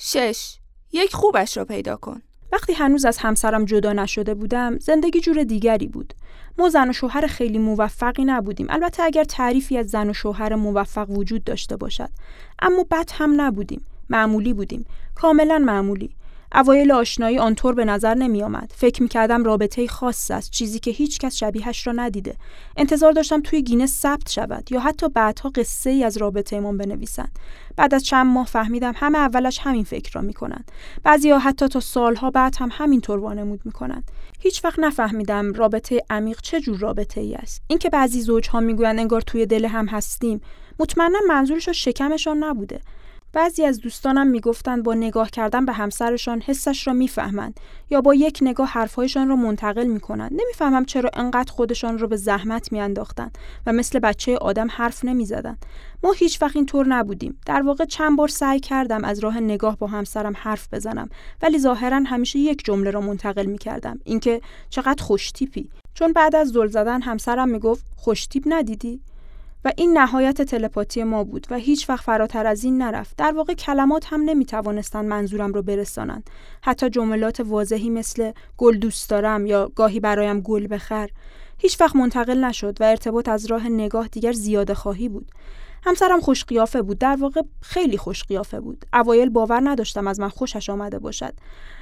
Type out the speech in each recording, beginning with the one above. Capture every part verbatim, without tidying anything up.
شش. یک خوبش را پیدا کن. وقتی هنوز از همسرم جدا نشده بودم، زندگی جور دیگری بود. ما زن و شوهر خیلی موفقی نبودیم، البته اگر تعریفی از زن و شوهر موفق وجود داشته باشد. اما بد هم نبودیم، معمولی بودیم، کاملا معمولی. اوایل آشنایی آنطور به نظر نمی آمد. فکر می کردم رابطه خاص است، چیزی که هیچ کس شبیهش را ندیده. انتظار داشتم توی گینس ثبت شود یا حتی بعدها قصه ای از رابطه‌مان بنویسند. بعد از چند ماه فهمیدم همه اولش همین فکر را می کنند. بعضی‌ها حتی تا سالها بعد هم همینطور وانمود می کنند. هیچ وقت نفهمیدم رابطه عمیق چه جور رابطه‌ای است. اینکه بعضی زوج‌ها میگویند انگار توی دل هم هستیم، مطمئنا منظورشون شکمشان نبوده. بعضی از دوستانم میگفتند با نگاه کردن به همسرشان حسش را میفهمند یا با یک نگاه حرفهایشان را منتقل میکنند. نمیفهمم چرا انقدر خودشان را به زحمت میانداختند و مثل بچه آدم حرف نمیزدند. ما هیچ وقت اینطور نبودیم. در واقع چند بار سعی کردم از راه نگاه با همسرم حرف بزنم، ولی ظاهرا همیشه یک جمله را منتقل میکردم، اینکه چقدر خوش تیپی. چون بعد از زل زدن همسرم میگفت خوش تیپ ندیدی؟ و این نهایت تلپاتی ما بود و هیچ وقت فراتر از این نرفت. در واقع کلمات هم نمیتوانستند منظورم رو برسانند. حتی جملات واضحی مثل گل دوست دارم یا گاهی برایم گل بخر هیچ وقت منتقل نشد و ارتباط از راه نگاه دیگر زیاده خواهی بود. همسرم خوش قیافه بود، در واقع خیلی خوش قیافه بود. اوایل باور نداشتم از من خوشش آمده باشد.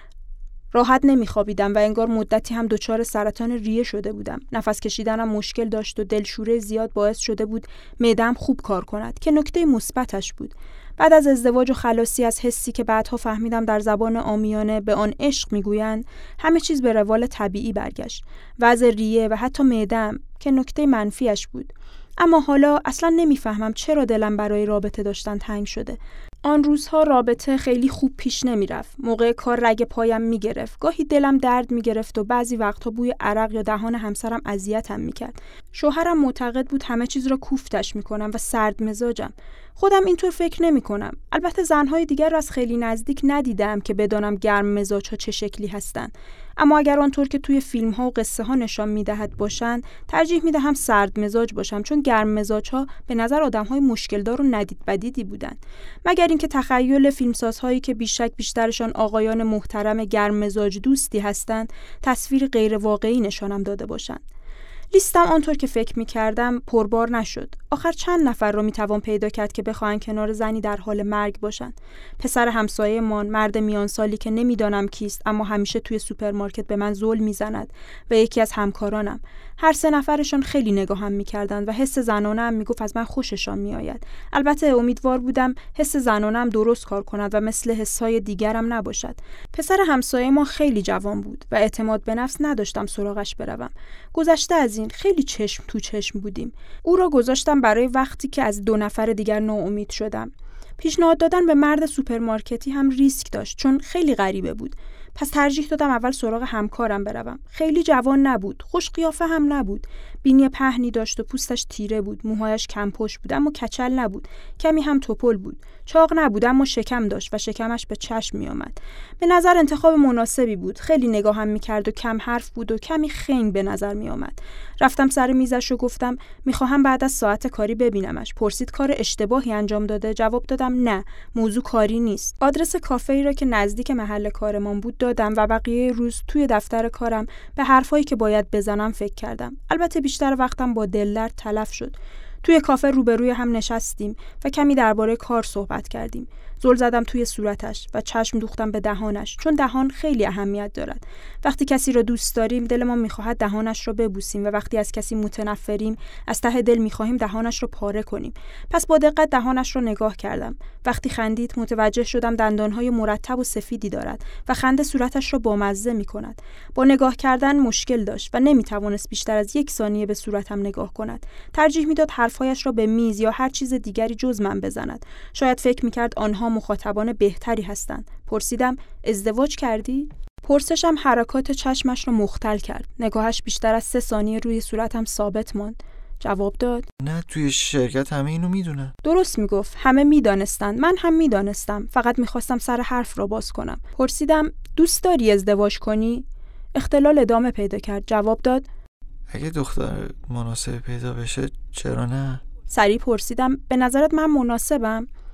راحت نمیخوابیدم و انگار مدتی هم دچار سرطان ریه شده بودم. نفس کشیدنم مشکل داشت و دلشوره زیاد باعث شده بود معده‌ام خوب کار کند که نکته مثبتش بود. بعد از ازدواج و خلاصی از حسی که بعدها فهمیدم در زبان عامیانه به آن عشق میگویند، همه چیز به روال طبیعی برگشت. وضع ریه و حتی معده‌ام که نکته منفیش بود. اما حالا اصلا نمیفهمم چرا دلم برای رابطه داشتن تنگ شده. آن روزها رابطه خیلی خوب پیش نمی رفت. موقع کار رگ پایم می گرفت. گاهی دلم درد می گرفت و بعضی وقتها بوی عرق یا دهان همسرم اذیتم می کرد. شوهرم معتقد بود همه چیز را کوفتش می کنم و سرد مزاجم. خودم اینطور فکر نمی کنم. البته زنهای دیگر را از خیلی نزدیک ندیدم که بدانم گرم مزاجها چه شکلی هستند. اما اگر آنطور که توی فیلم ها و قصه ها نشان میدهد باشند، ترجیح میدهم سرد مزاج باشم، چون گرم مزاج ها به نظر آدم های مشکل دار و ندید بدیدی بودند. مگر اینکه تخیل فیلمسازهایی که بیشک بیشترشان آقایان محترم گرم مزاج دوستی هستند، تصویر غیر واقعی نشانم داده باشند. لیستم آنطور که فکر می‌کردم پربار نشد. آخر چند نفر رو میتوان پیدا کرد که بخواهند کنار زنی در حال مرگ باشند. پسر همسایه‌مان، مرد میان سالی که نمیدانم کیست اما همیشه توی سوپرمارکت به من زل میزند، و یکی از همکارانم. هر سه نفرشون خیلی نگاهم میکردند و حس زنانه‌ام میگفت از من خوششان میآید. البته امیدوار بودم حس زنانه‌ام درست کار کند و مثل حس‌های دیگرم نباشد. پسر همسایه ما خیلی جوان بود و اعتماد به نفس نداشتم سراغش بروم. گذشته از این خیلی چشم تو چشم بودیم. او را گذاشتم برای وقتی که از دو نفر دیگر ناامید شدم. پیشنهاد دادن به مرد سوپرمارکتی هم ریسک داشت، چون خیلی غریبه بود. پس ترجیح دادم اول سراغ همکارم بروم. خیلی جوان نبود، خوش قیافه هم نبود. بینی پهنی داشت و پوستش تیره بود، موهایش کم پشت بود اما کچل نبود. کمی هم توپل بود. چاق نبود اما شکم داشت و شکمش به چشم می آمد. به نظر انتخاب مناسبی بود. خیلی نگاهم می‌کرد و کم حرف بود و کمی خنگ به نظر می آمد. رفتم سر میزش و گفتم می‌خواهم بعد از ساعت کاری ببینمش. پرسید کار اشتباهی انجام داده؟ جواب دادم نه، موضوع کاری نیست. آدرس کافه‌ای را که نزدیک محل کارمان بود دادم و بقیه روز توی دفتر کارم به حرفایی که باید بزنم فکر کردم. البته بیشتر وقتم با دلدرد تلف شد. توی کافه روبروی هم نشستیم و کمی درباره کار صحبت کردیم. زل زدم توی صورتش و چشم دوختم به دهانش، چون دهان خیلی اهمیت دارد. وقتی کسی را دوست داریم دلمان می‌خواهد دهانش را ببوسیم و وقتی از کسی متنفریم از ته دل می‌خواهیم دهانش را پاره کنیم. پس با دقت دهانش را نگاه کردم. وقتی خندید متوجه شدم دندان‌های مرتب و سفیدی دارد و خنده صورتش را بامزه می‌کند. با نگاه کردن مشکل داشت و نمی‌توانست بیشتر از یک ثانیه به صورتم نگاه کند. ترجیح می‌داد حرفایش را به میز یا هر چیز دیگری جز من بزند. شاید فکر می‌کرد آنها مخاطبان بهتری هستند. پرسیدم ازدواج کردی؟ پرسشم حرکات چشمش را مختل کرد. نگاهش بیشتر از سه ثانیه روی صورتم ثابت ماند. جواب داد نه، توی شرکت همه اینو میدونن. درست میگفت، همه میدانستند، من هم میدانستم، فقط میخواستم سر حرف را باز کنم. پرسیدم دوست داری ازدواج کنی؟ اختلال ادامه پیدا کرد. جواب داد اگه دختر مناسب پیدا بشه چرا نه؟ سریع پرسیدم به نظرت من مناسبم؟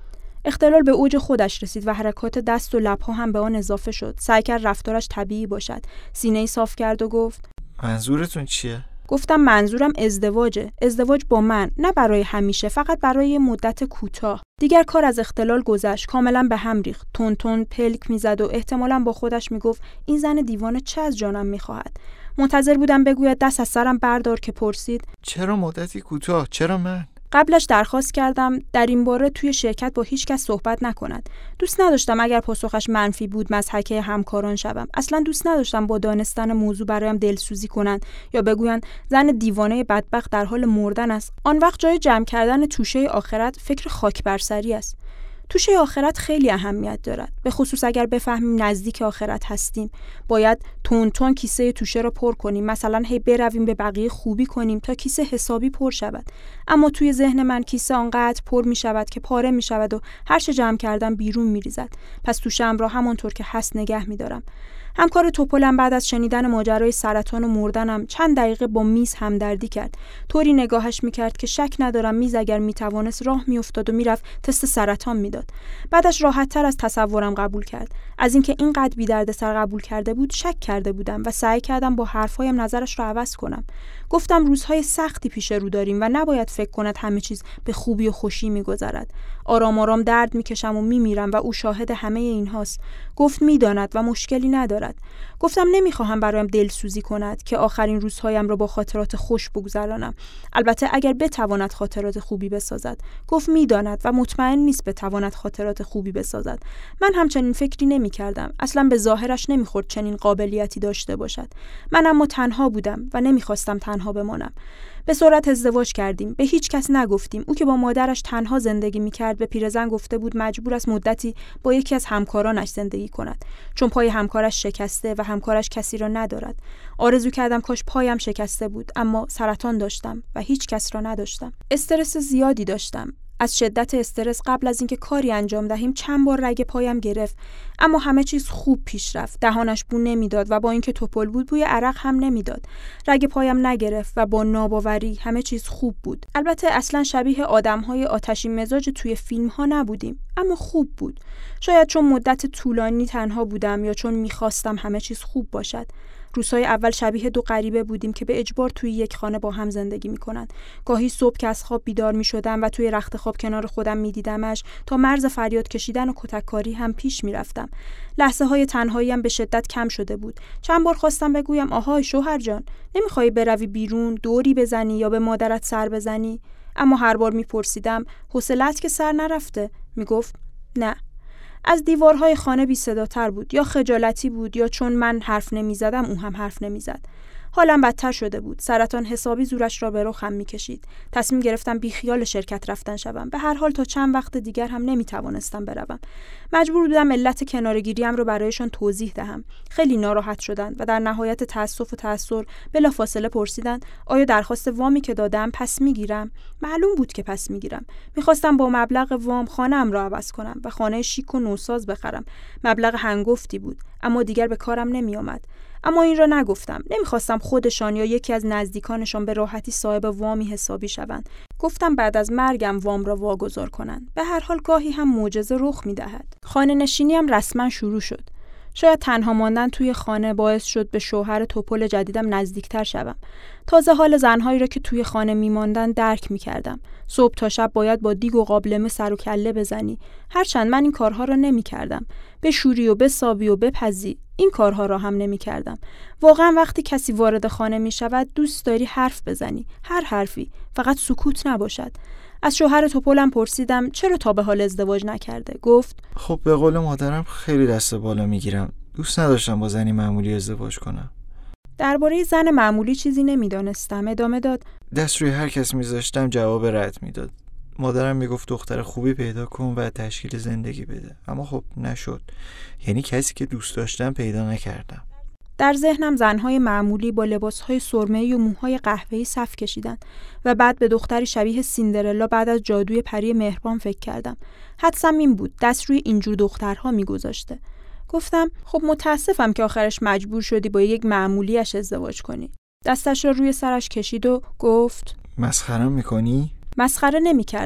اختلال به اوج خودش رسید و حرکات دست و لب‌ها هم به آن اضافه شد. سعی کرد رفتارش طبیعی باشد. سینه‌ای صاف کرد و گفت: منظورتون چیه؟ گفتم منظورم ازدواجه. ازدواج با من، نه برای همیشه، فقط برای مدت کوتاه. دیگر کار از اختلال گذشت، کاملا به هم ریخت. تون تون پلک میزد و احتمالاً با خودش میگفت این زن دیوانه چه از جانم میخواهد. منتظر بودم بگوید دست از سرم بردار که پرسید: چرا مدتی کوتاه؟ چرا من؟ قبلش درخواست کردم در این باره توی شرکت با هیچ کس صحبت نکند. دوست نداشتم اگر پاسخش منفی بود مضحکه همکاران شوم. اصلا دوست نداشتم با دانستن موضوع برایم دلسوزی کنند یا بگویند زن دیوانه بدبخت در حال مردن است. آن وقت جای جمع کردن توشه آخرت فکر خاک بر سری است. توشه آخرت خیلی اهمیت دارد، به خصوص اگر بفهمیم نزدیک آخرت هستیم. باید تون تون کیسه توشه را پر کنیم، مثلا هی برویم به بقیه خوبی کنیم تا کیسه حسابی پر شود. اما توی ذهن من کیسه آنقدر پر می شود که پاره می شود و هر چه جمع کردم بیرون می ریزد. پس توشه‌ام را همانطور که هست نگه می دارم. همکار توپلم بعد از شنیدن ماجرای سرطان و مردنم چند دقیقه با میز همدردی کرد. طوری نگاهش میکرد که شک ندارم میز اگر میتوانست راه میافتاد و میرفت تست سرطان میداد. بعدش راحت تر از تصورم قبول کرد. از اینکه اینقدر بی درد سر قبول کرده بود شک کرده بودم و سعی کردم با حرفایم نظرش رو عوض کنم. گفتم روزهای سختی پیش رو داریم و نباید فکر کند همه چیز به خوبی و خوشی میگذرد. آرام آرام درد میکشم و میمیرم و او شاهد همه اینهاست. گفت میداند و مشکلی ندارد. گفتم نمیخواهم برایم دلسوزی کند که آخرین روزهایم را با خاطرات خوش بگذرانم. البته اگر بتواند خاطرات خوبی بسازد. گفت میداند و مطمئن نیست بتواند خاطرات خوبی بسازد. من همچنین فکری نمیکردم. اصلا به ظاهرش نمیخورد چنین قابلیتی داشته باشد. من اما تنها بودم و نمیخواستم تنها بمانم. به سرعت ازدواج کردیم. به هیچ کس نگفتیم. او که با مادرش تنها زندگی میکرد به پیرزن گفته بود مجبور است مدتی با یکی از همکارانش زندگی کند، چون پای همکارش شکسته و همکارش کسی را ندارد. آرزو کردم کاش پایم شکسته بود، اما سرطان داشتم و هیچ کس را نداشتم. استرس زیادی داشتم. از شدت استرس قبل از اینکه کاری انجام دهیم چند بار رگ پایم گرفت، اما همه چیز خوب پیش رفت. دهانش بو نمیداد و با اینکه توپل بود بوی عرق هم نمیداد. رگ پایم نگرفت و با ناباوری همه چیز خوب بود. البته اصلا شبیه آدم‌های آتشین مزاج توی فیلم‌ها نبودیم، اما خوب بود. شاید چون مدت طولانی تنها بودم یا چون می‌خواستم همه چیز خوب باشد. روزهای اول شبیه دو غریبه بودیم که به اجبار توی یک خانه با هم زندگی میکنن. گاهی صبح که از خواب بیدار میشدم و توی رخت خواب کنار خودم میدیدمش، تا مرز فریاد کشیدن و کتککاری هم پیش میرفتم. لحظه های تنهاییم به شدت کم شده بود. چند بار خواستم بگویم آهای شوهر جان، نمیخوای بروی بیرون دوری بزنی یا به مادرت سر بزنی؟ اما هر بار میپرسیدم حوصله‌ات که سر نرفته؟ میگفت نه. از دیوارهای خانه بی صداتر بود، یا خجالتی بود یا چون من حرف نمیزدم او هم حرف نمیزد. حالم بدتر شده بود. سرطان حسابی زورش را به رخم میکشید. تصمیم گرفتم بی خیال شرکت رفتن شوم. به هر حال تا چند وقت دیگر هم نمیتوانستم بروم. مجبور بودم علت کنارگیریم رو برایشان توضیح دهم. خیلی ناراحت شدند و در نهایت تأسف و تأثر بلافاصله پرسیدند آیا درخواست وامی که دادم پس میگیرم؟ معلوم بود که پس میگیرم. میخواستم با مبلغ وام خانه‌ام را عوض کنم و خانه شیک و نوساز بخرم. مبلغ هنگفتی بود، اما دیگر به کارم نمیآمد. اما این را نگفتم. نمیخواستم خودشان یا یکی از نزدیکانشان به راحتی صاحب وامی حسابی شوند. گفتم بعد از مرگم وام را واگذار کنند. به هر حال گاهی هم معجزه رخ میدهد. خانه نشینی هم رسما شروع شد. شاید تنها ماندن توی خانه باعث شد به شوهر توپل جدیدم نزدیکتر شوم. تازه حال زنهایی را که توی خانه میماندن درک میکردم. صبح تا شب باید با دیگ و قابلمه سر و کله بزنی. هرچند من این کارها را نمیکردم. بشوری و بسابی و بپزی. این کارها را هم نمیکردم. واقعا وقتی کسی وارد خانه میشود دوست داری حرف بزنی. هر حرفی، فقط سکوت نباشد. از شوهر توپلم پرسیدم چرا تا به حال ازدواج نکرده؟ گفت خب به قول مادرم خیلی دست بالا میگیرم. دوست نداشتم با زنی معمولی ازدواج کنم. درباره زن معمولی چیزی نمیدانستم. ادامه داد دست روی هر کس میذاشتم جواب رد میداد. مادرم میگفت دختر خوبی پیدا کن و تشکیل زندگی بده، اما خب نشد. یعنی کسی که دوست داشتم پیدا نکردم. در ذهنم زنهای معمولی با لباسهای سرمه‌ای و موهای قهوه‌ای صف کشیدن و بعد به دختری شبیه سیندرلا بعد از جادوی پری مهربان فکر کردم. حدسم این بود دست روی اینجور دخترها میگذاشته. گفتم خب متاسفم که آخرش مجبور شدی با یک معمولیش ازدواج کنی. دستش را روی سرش کشید و گفت مسخره‌ام میکنی؟ مسخره نمی‌کردم.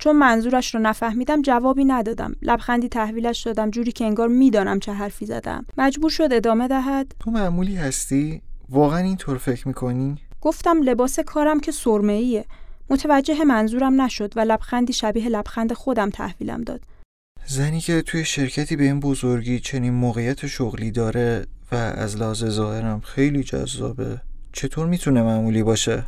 چون منظورش رو نفهمیدم جوابی ندادم. لبخندی تحویلش دادم، جوری که انگار میدانم چه حرفی زدم. مجبور شد ادامه دهد. تو معمولی هستی؟ واقعا اینطور فکر میکنی؟ گفتم لباس کارم که سرمه‌ایه. متوجه منظورم نشد و لبخندی شبیه لبخند خودم تحویلم داد. زنی که توی شرکتی به این بزرگی چنین موقعیت شغلی داره و از لحاظ ظاهرم خیلی جذابه، چطور میتونه معمولی باشه؟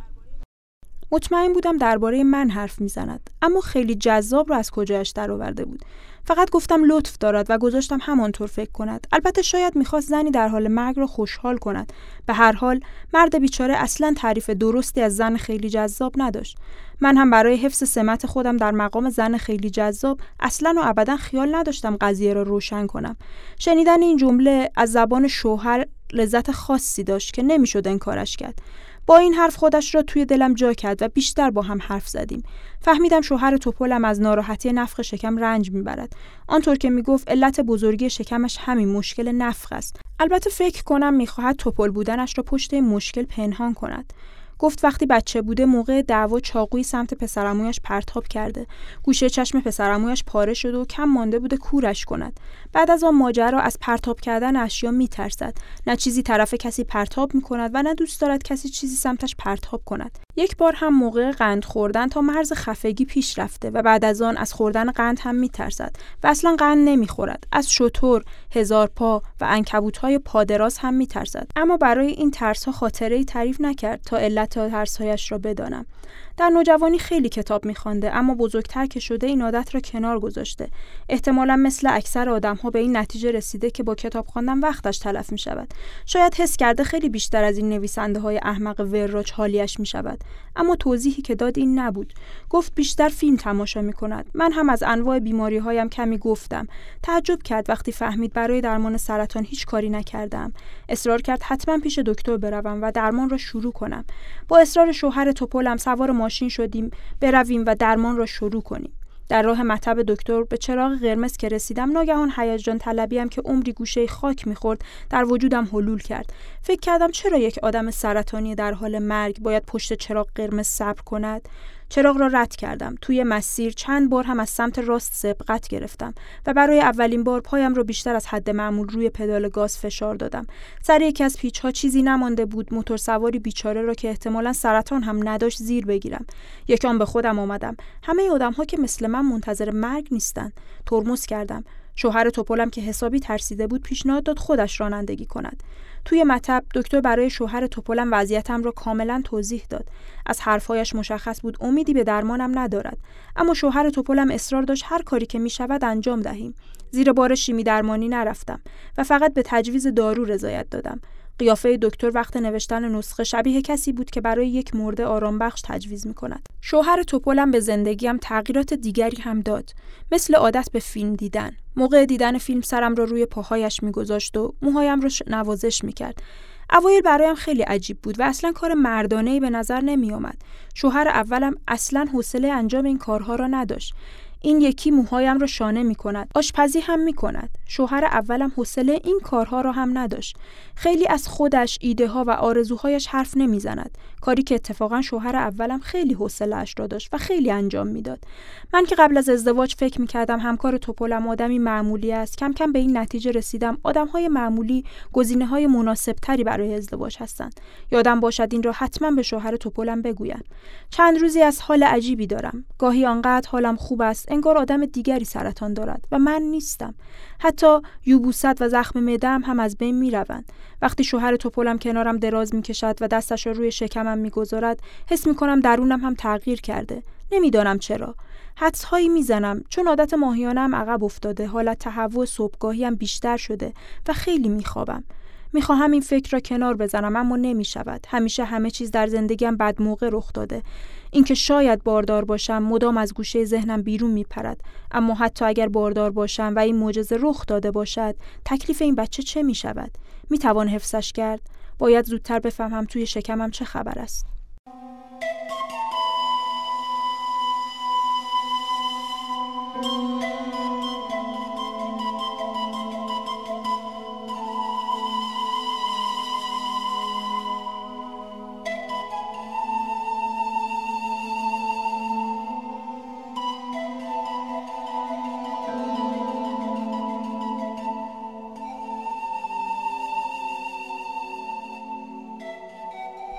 مطمئن بودم درباره من حرف میزند، اما خیلی جذاب رو از کجایش درآورده بود. فقط گفتم لطف دارد و گذاشتم همانطور فکر کند. البته شاید میخواست زنی در حال مرگ رو خوشحال کند. به هر حال مرد بیچاره اصلاً تعریف درستی از زن خیلی جذاب نداشت. من هم برای حفظ سمت خودم در مقام زن خیلی جذاب اصلاً و ابداً خیال نداشتم قضیه را روشن کنم. شنیدن این جمله از زبان شوهر لذت خاصی داشت که نمیشد انکارش کرد. با این حرف خودش را توی دلم جا کرد و بیشتر با هم حرف زدیم. فهمیدم شوهر توپلم از ناراحتی نفخ شکم رنج میبرد. آنطور که میگفت علت بزرگی شکمش همین مشکل نفخ است. البته فکر کنم میخواهد توپل بودنش را پشت این مشکل پنهان کند. گفت وقتی بچه بوده موقع دعوا چاقوی سمت پسرعمویش پرتاب کرده. گوشه چشم پسرعمویش پاره شده و کم مانده بوده کورش کند. بعد از آن ماجرا از پرتاب کردن اشیا میترسد. نه چیزی طرف کسی پرتاب میکند و نه دوست دارد کسی چیزی سمتش پرتاب کند. یک بار هم موقع قند خوردن تا مرز خفگی پیش رفته و بعد از آن از خوردن قند هم میترسد و اصلا قند نمیخورد. از شتر، هزار پا و عنکبوت‌های پادراز هم میترسد. اما برای این ترس‌ها خاطره‌ای تعریف نکرد تا علت ترس‌هایش را بدانم. در نوجوانی خیلی کتاب می‌خوانده، اما بزرگتر که شده این عادت را کنار گذاشته. احتمالاً مثل اکثر آدم‌ها به این نتیجه رسیده که با کتاب خواندن وقتش تلف می‌شود. شاید حس کرده خیلی بیشتر از این نویسنده‌های احمق وراج حالیش می‌شود، اما توضیحی که داد این نبود. گفت بیشتر فیلم تماشا می‌کند. من هم از انواع بیماری‌هایم کمی گفتم. تعجب کرد وقتی فهمید برای درمان سرطان هیچ کاری نکردم. اصرار کرد حتما پیش دکتر بروم و درمان را شروع کنم. با اصرار شوهر توپلم سوار ماشین شدیم برویم و درمان را شروع کنیم. در راه مطب دکتر به چراغ قرمز که رسیدم ناگهان هیجان طلبی‌ام که عمری گوشه خاک می‌خورد در وجودم حلول کرد. فکر کردم چرا یک آدم سرطانی در حال مرگ باید پشت چراغ قرمز صبر کند؟ چراغ را رد کردم. توی مسیر چند بار هم از سمت راست سبقت گرفتم و برای اولین بار پایم را بیشتر از حد معمول روی پدال گاز فشار دادم. سر یکی از پیچ‌ها چیزی نمانده بود موتور سواری بیچاره را که احتمالاً سرطان هم نداشت زیر بگیرم. یکم به خودم آمدم. همه آدم‌ها که مثل من منتظر مرگ نیستن. ترمز کردم. شوهر توپلم که حسابی ترسیده بود پیشنهاد داد خودش رانندگی کند. توی مطب دکتر برای شوهر توپلم وضعیتم را کاملا توضیح داد. از حرفایش مشخص بود امیدی به درمانم ندارد، اما شوهر توپلم اصرار داشت هر کاری که میشود انجام دهیم. زیر بار شیمی درمانی نرفتم و فقط به تجویز دارو رضایت دادم. قیافه دکتر وقت نوشتن نسخه شبیه کسی بود که برای یک مرده آرام بخش تجویز می‌کند. شوهر توپلم به زندگیم تغییرات دیگری هم داد، مثل عادت به فیلم دیدن. موقع دیدن فیلم سرم را روی پاهایش می‌گذاشت و موهایم را نوازش می‌کرد. اوایل برایم خیلی عجیب بود و اصلا کار مردانه‌ای به نظر نمی‌آمد. شوهر اولم اصلا حوصله انجام این کارها را نداشت. این یکی موهایم را شانه می کند. آشپزی هم می کند. شوهر اولم حوصله این کارها را هم نداشت. خیلی از خودش، ایده ها و آرزوهایش حرف نمی زند. کاری که اتفاقا شوهر اولم خیلی حوصله اش را داشت و خیلی انجام میداد. من که قبل از ازدواج فکر می کردم همکار توپلم آدمی معمولی است، کم کم به این نتیجه رسیدم آدم‌های معمولی گزینه‌های مناسب‌تری برای ازدواج هستند. یادم باشد این را حتما به شوهر توپلم بگویم. چند روزی از حال عجیبی دارم. گاهی آنقدر حالم خوب است انگار آدم دیگری سرطان دارد و من نیستم. حتی یبوست و زخم معده‌ام هم از بین می‌روند. وقتی شوهر توپلم کنارم دراز می‌کشد و دستش را روی شکمم می‌گذارد، حس می‌کنم درونم هم تغییر کرده. نمی‌دانم چرا. حدس‌هایی می‌زنم چون عادت ماهیانه‌ام عقب افتاده، حالت تهوع صبحگاهی‌ام بیشتر شده و خیلی می‌خوابم. میخواهم این فکر را کنار بزنم اما نمیشود. همیشه همه چیز در زندگیم بد موقع رخ داده. اینکه شاید باردار باشم مدام از گوشه ذهنم بیرون میپرد. اما حتی اگر باردار باشم و این معجزه رخ داده باشد، تکلیف این بچه چه میشود؟ میتوان حفظش کرد؟ باید زودتر بفهمم توی شکمم چه خبر است.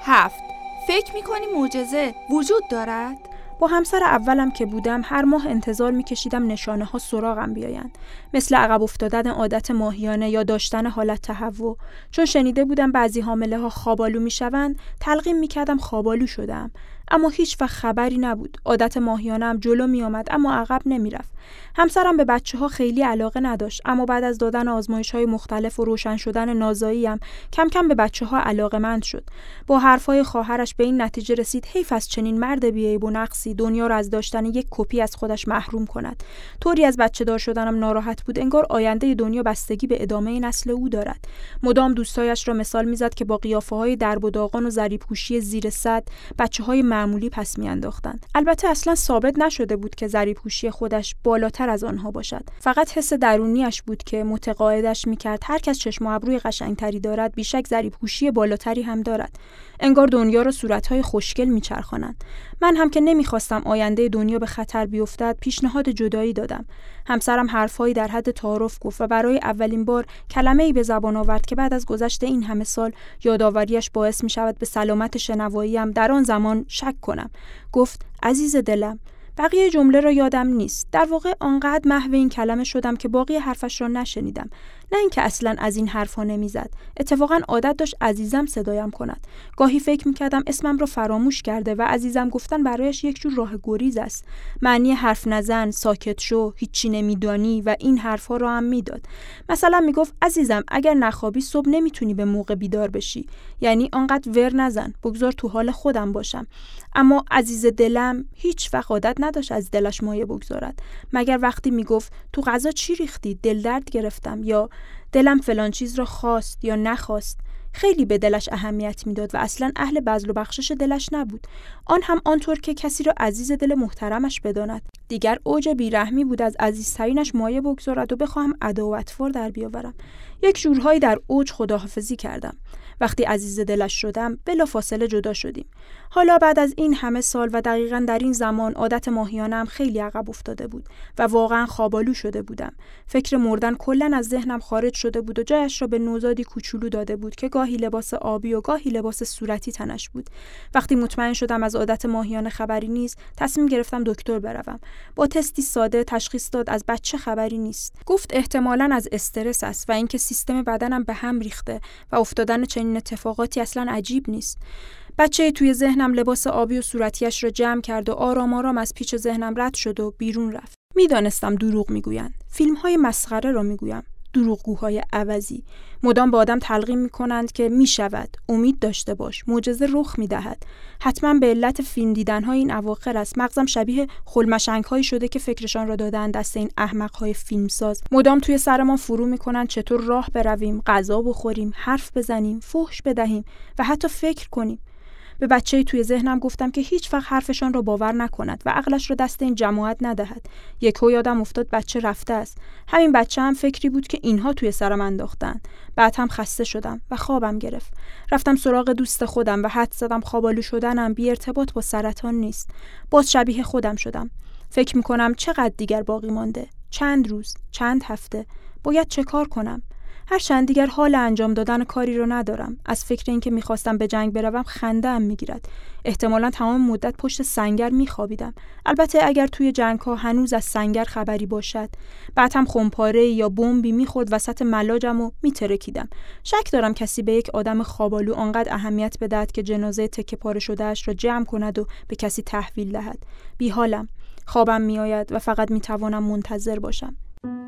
هفت. فکر میکنی معجزه وجود دارد؟ با همسر اولم که بودم هر ماه انتظار میکشیدم نشانه ها سراغم بیایند، مثل عقب افتادن عادت ماهیانه یا داشتن حالت تهوع. چون شنیده بودم بعضی حامله ها خوابالو میشوند، تلقین میکردم خوابالو شدم، اما هیچ وقت خبری نبود. عادت ماهیانه‌ام جلو می آمد اما عقب نمیرفت. همسرم به بچه‌ها خیلی علاقه نداشت، اما بعد از دادن آزمایش‌های مختلف و روشن شدن نازایی‌ام کم کم به بچه‌ها علاقه‌مند شد. با حرفای خواهرش به این نتیجه رسید حیف از چنین مرد بی‌عیب و نقصی دنیا را از داشتن یک کپی از خودش محروم کند. طوری از بچه‌دار شدنم ناراحت بود انگار آینده دنیا بستگی به ادامه نسل او دارد. مدام دوستایش را مثال می‌زد که با قیافه‌های درب و داغان و ضریب‌پوشی زیر صد بچه‌های معمولی پس میانداختند. البته اصلا ثابت نشده بود که ضریب‌پوشی خودش بالاتر از آنها باشد. فقط حس درونیش بود که متقاعدش میکرد هر کس چشم و ابروی قشنگتری دارد بیشک ضریب‌پوشی بالاتری هم دارد. انگار دنیا را صورت‌های خوشگل میچرخانند. من هم که نمیخواستم آینده دنیا به خطر بیفتد پیشنهاد جدایی دادم. همسرم حرفایی در حد تعارف گفت و برای اولین بار کلمه‌ای به زبان آورد که بعد از گذشت این همه سال یادآوریش باعث میشود به سلامت شنواییم در آن زمان شک کنم. گفت عزیز دلم. بقیه جمله را یادم نیست. در واقع آنقدر محو این کلمه شدم که باقی حرفش را نشنیدم. نه اینکه اصلاً از این حرفا نمیزد. اتفاقاً عادت داشت عزیزم صدایم کند. گاهی فکر میکردم اسمم را فراموش کرده و عزیزم گفتن برایش یک جور راه گریز است. معنی حرف نزن، ساکت شو، هیچی نمیدانی و این حرفا را هم میداد. مثلا میگفت عزیزم اگر نخوابی صبح نمیتونی به موقع بیدار بشی. یعنی آنقدر ور نزن، بگذار تو حال خودم باشم. اما عزیز دلم هیچ وقت عادت نداشت از دلش مایه بگذارد، مگر وقتی میگفت تو غذا چی ریختی؟ دل درد گرفتم، یا دلم فلان چیز را خواست یا نخواست. خیلی به دلش اهمیت میداد و اصلا اهل بذل و بخشش دلش نبود. آن هم آنطور که کسی را عزیز دل محترمش بداند. دیگر اوج بیرحمی بود از عزیزترینش مایه بگذارد و بخواهم ادا و اطوار در بیاورم. یک جورهایی در اوج خداحافظی کردم. وقتی عزیز دلش شدم بلافاصله جدا شدیم. حالا بعد از این همه سال و دقیقاً در این زمان عادت ماهیانه‌ام خیلی عقب افتاده بود و واقعاً خوابالو شده بودم. فکر مردن کلاً از ذهنم خارج شده بود و جایش را به نوزادی کوچولو داده بود که گاهی لباس آبی و گاهی لباس صورتی تنش بود. وقتی مطمئن شدم از عادت ماهیانه خبری نیست، تصمیم گرفتم دکتر بروم. با تستی ساده تشخیص داد از بچه خبری نیست. گفت احتمالاً از استرس است و اینکه سیستم بدنم به هم ریخته و افتادن چنین اتفاقاتی اصلاً عجیب نیست. بچه توی ذهنم لباس آبی و صورتیش را جمع کرد و آرام آرام از پیچ ذهنم رد شد و بیرون رفت. میدانستم دروغ میگویند. فیلم‌های مسخره را میگویم. دروغگوهای عوضی مدام به آدم تلقین میکنند که میشود، امید داشته باش، معجزه رخ میدهد. حتما به علت فیلم دیدن‌های این اواخر است. مغزم شبیه خلمشنگ‌هایی شده که فکرشان را دادن دست این احمق‌های فیلمساز. مدام توی سرمان فرو میکنند چطور راه برویم، غذا بخوریم، حرف بزنیم، فحش بدهیم و حتی فکر کنیم. به بچه‌ای توی ذهنم گفتم که هیچ وقت حرفشان را باور نکند و عقلش را دست این جماعت ندهد. یکو یادم افتاد بچه رفته است. همین بچه هم فکری بود که اینها توی سرم انداختن. بعد هم خسته شدم و خوابم گرفت. رفتم سراغ دوست خودم و حد زدم خوابالو شدنم بی ارتباط با سرطان نیست. باز شبیه خودم شدم. فکر می‌کنم چقدر دیگر باقی مانده؟ چند روز؟ چند هفته؟ باید چه کار کنم؟ هر چند دیگر حال انجام دادن کاری رو ندارم. از فکر اینکه میخواستم به جنگ بروم خنده‌ام میگیرد. احتمالاً تمام مدت پشت سنگر میخوابیدم. البته اگر توی جنگ‌ها هنوز از سنگر خبری باشد. بعد هم خمپاره یا بمبی میخورد وسط ملاجم و میترکیدم. شک دارم کسی به یک آدم خوابالو آنقدر اهمیت بدهد که جنازه تکه پاره شده‌اش را جمع کند و به کسی تحویل دهد. بیحالم. خوابم میآید و فقط میتوانم منتظر باشم.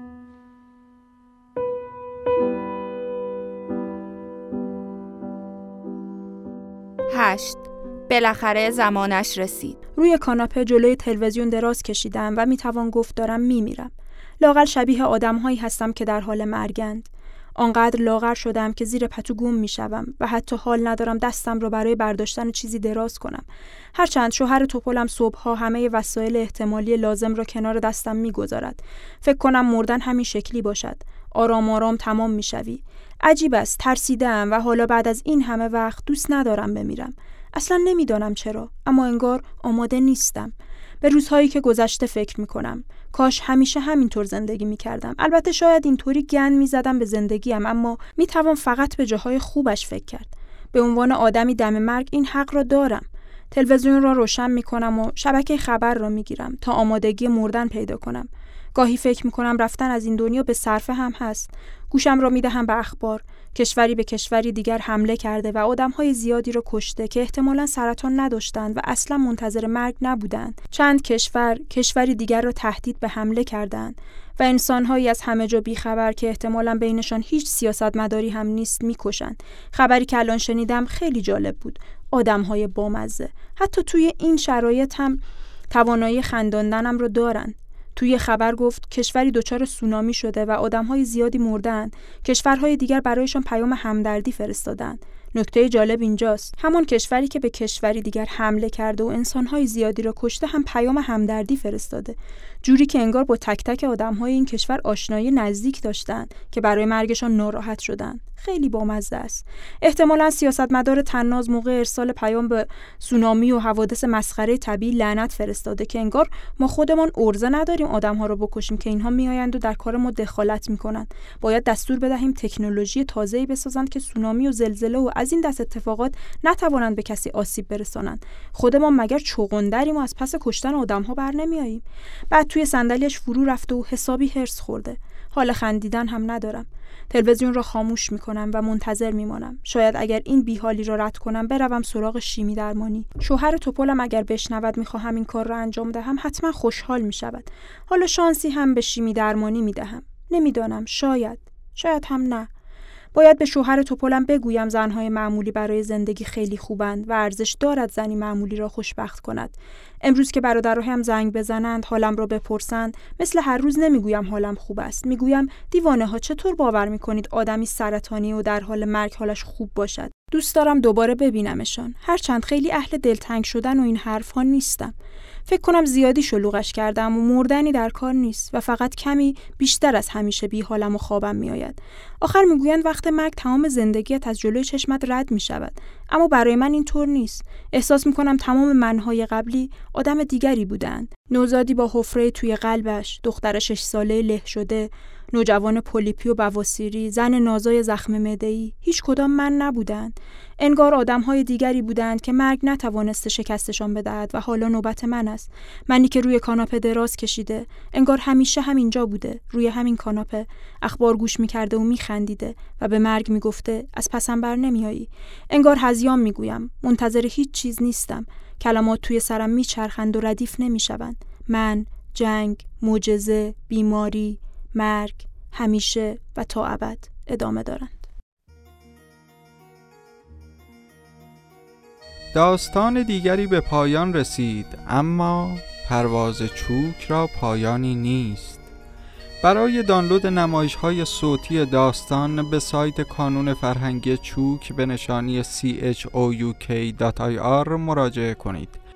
هشت. بالاخره زمانش رسید. روی کاناپه جلوی تلویزیون دراز کشیدم و میتوان گفت دارم میمیرم. لااقل شبیه آدم‌هایی هستم که در حال مرگند. آنقدر لاغر شدم که زیر پتو گم میشوم و حتی حال ندارم دستم را برای برداشتن چیزی دراز کنم. هرچند شوهر توپلم صبح‌ها همه وسایل احتمالی لازم را کنار دستم میگذارد. فکر کنم مردن همین شکلی باشد. آرام آرام تمام میشوی. عجیب است، ترسیدم و حالا بعد از این همه وقت دوست ندارم بمیرم. اصلا نمیدانم چرا، اما انگار آماده نیستم. به روزهایی که گذشته فکر میکنم. کاش همیشه همینطور زندگی میکردم. البته شاید اینطوری گند میزدم به زندگیم، اما میتوان فقط به جاهای خوبش فکر کرد. به عنوان آدمی دم مرگ این حق را دارم. تلویزیون را روشن می‌کنم و شبکه خبر را می‌گیرم تا آمادگی مردن پیدا کنم. گاهی فکر می‌کنم رفتن از این دنیا به صرفه هم هست. گوشم را می‌دهم به اخبار. کشوری به کشوری دیگر حمله کرده و آدم‌های زیادی را کشته که احتمالاً سرطان نداشتند و اصلاً منتظر مرگ نبودند. چند کشور کشوری دیگر را تهدید به حمله کردند و انسان‌هایی از همه جا بیخبر که احتمالاً بینشان هیچ سیاستمداری هم نیست می‌کشند. خبری که الان شنیدم خیلی جالب بود. آدم‌های بامزه. حتی توی این شرایط هم توانایی خنداندنم رو دارن. توی خبر گفت کشوری دچار سونامی شده و آدم‌های زیادی مردن. کشورهای دیگر برایشان پیام همدردی فرستادن. نکته جالب اینجاست. همون کشوری که به کشوری دیگر حمله کرده و انسان‌های زیادی را کشته هم پیام همدردی فرستاده. جوری که انگار با تک تک آدم‌های این کشور آشنایی نزدیک داشتن که برای مرگشان ناراحت شدن. خیلی بامزه است. احتمالاً سیاستمدار طناز موقع ارسال پیام به سونامی و حوادث مسخره طبیعی لعنت فرستاده که انگار ما خودمان ارزه نداریم آدم‌ها رو بکشیم که اینها میآیند و در کار ما دخالت می‌کنند. باید دستور بدهیم تکنولوژی تازه‌ای بسازند که سونامی و زلزله و از این دست اتفاقات نتوانند به کسی آسیب برسانند. خودمان مگر چغندریم و از پس کشتن آدم‌ها بر نمیاییم؟ بعد توی صندلیش فرو رفته و حسابی هرس خورده. حال خندیدن هم ندارم. تلویزیون را خاموش میکنم و منتظر میمانم. شاید اگر این بیحالی را رد کنم بروم سراغ شیمی درمانی. شوهر توپلم اگر بشنود میخواهم این کار را انجام دهم حتما خوشحال میشود. حالا شانسی هم به شیمی درمانی میدهم. نمیدانم، شاید شاید هم نه. باید به شوهر توپلم بگویم زنهای معمولی برای زندگی خیلی خوبند و ارزش دارد زنی معمولی را خوشبخت کند. امروز که برادرهایم زنگ بزنند حالم را بپرسند مثل هر روز نمیگویم حالم خوب است. میگویم دیوانه ها چطور باور میکنید آدمی سرطانی و در حال مرگ حالش خوب باشد؟ دوست دارم دوباره ببینمشان. هرچند خیلی اهل دلتنگ شدن و این حرفها نیستم. فکر کنم زیادی شلوغش کردم و مردنی در کار نیست و فقط کمی بیشتر از همیشه بی حالم و خوابم میآید. آخر میگویند وقت مرگ تمام زندگیت از جلوی چشمت رد می شود. اما برای من اینطور نیست. احساس میکنم تمام منهای قبلی آدم دیگری بودند. نوزادی با حفره توی قلبش، دختر شش ساله له شده، نوجوان پولیپی و بواسیری، زن نازای زخم معده‌ای، هیچ کدام من نبودند. انگار آدم‌های دیگری بودند که مرگ نتوانسته شکستشان بدهد و حالا نوبت من است. منی که روی کاناپه دراز کشیده، انگار همیشه همینجا بوده، روی همین کاناپه، اخبار گوش می‌کرده و می‌خندیده و به مرگ می‌گفته از پسم بر نمیایی. انگار هذیان می‌گویم، منتظر هیچ چیز نیستم. کلمات توی سرم میچرخند و ردیف نمی‌شوند. من، جنگ، معجزه، بیماری، مرگ، همیشه و تا ابد ادامه دارند. داستان دیگری به پایان رسید، اما پرواز چوک را پایانی نیست. برای دانلود نمایش‌های صوتی داستان به سایت کانون فرهنگی چوک به نشانی چوک دات آی آر مراجعه کنید.